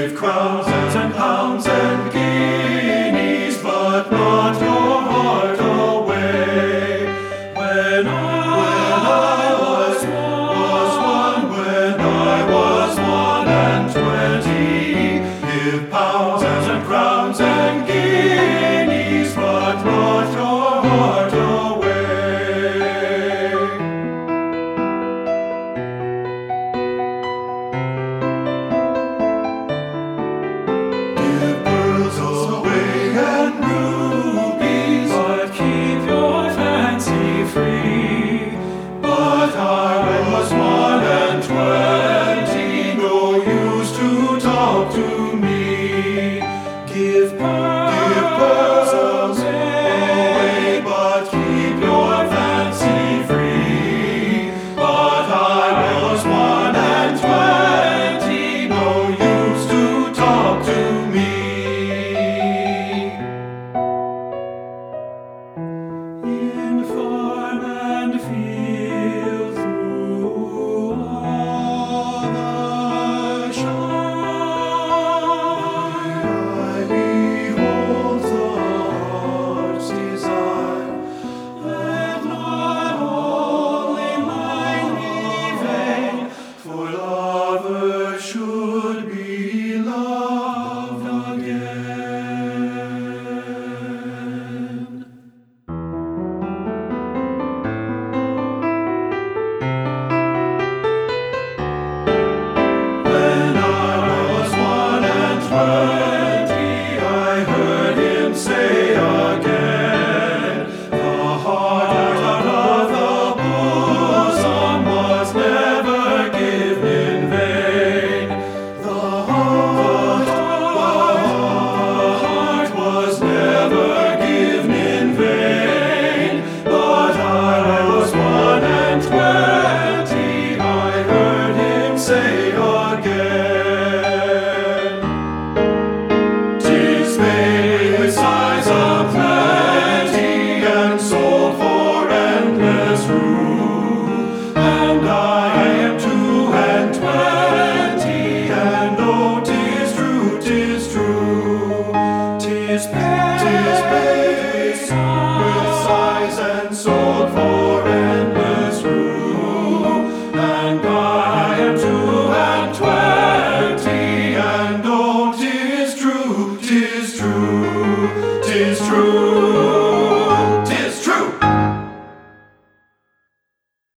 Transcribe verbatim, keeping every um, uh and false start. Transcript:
Give crowns and pounds and guineas, but not your heart away. When I, when I was one, when I was one and twenty, give pounds and crowns and guineas, but not your heart away. Give pearls away and rubies, but keep your fancy free. But I was one and twenty, no use to talk to me. Give pearls, give pearls away, but keep your fancy free. But I was one and twenty, no use to talk to me. In farm and field, through all the shine, I behold the heart's desire. Let not only mine be vain, for lovers should be